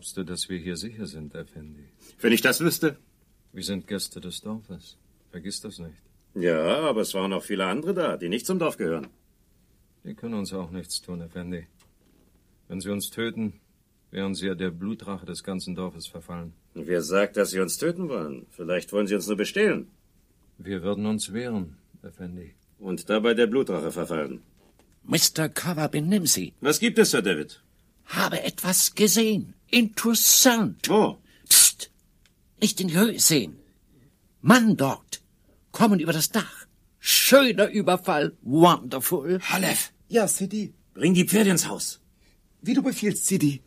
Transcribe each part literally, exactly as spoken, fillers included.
glaubst du, dass wir hier sicher sind, Effendi? Wenn ich das wüsste? Wir sind Gäste des Dorfes. Vergiss das nicht. Ja, aber es waren auch viele andere da, die nicht zum Dorf gehören. Die können uns auch nichts tun, Effendi. Wenn sie uns töten, wären sie ja der Blutrache des ganzen Dorfes verfallen. Wer sagt, dass sie uns töten wollen? Vielleicht wollen sie uns nur bestehlen. Wir würden uns wehren, Effendi. Und dabei der Blutrache verfallen. Mister Carver, benimm Sie. Was gibt es, Sir David? Habe etwas gesehen. Interessant. Wo? Psst. Nicht in die Höhe sehen. Mann dort. Kommen über das Dach. Schöner Überfall. Wonderful. Halef. Ja, Sidi. Bring die Pferde ins Haus. Wie du befiehlst, Sidi.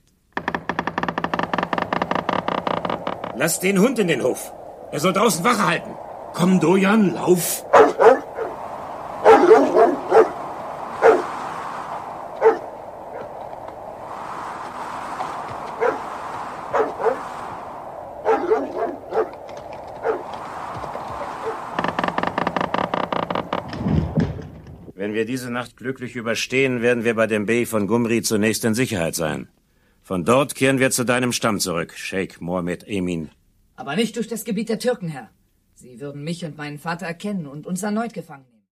Lass den Hund in den Hof. Er soll draußen Wache halten. Komm, Dojan, lauf. Wenn wir diese Nacht glücklich überstehen, werden wir bei dem Bey von Gumri zunächst in Sicherheit sein. Von dort kehren wir zu deinem Stamm zurück, Sheikh Mohammed Emin. Aber nicht durch das Gebiet der Türken, Herr. Sie würden mich und meinen Vater erkennen und uns erneut gefangen nehmen.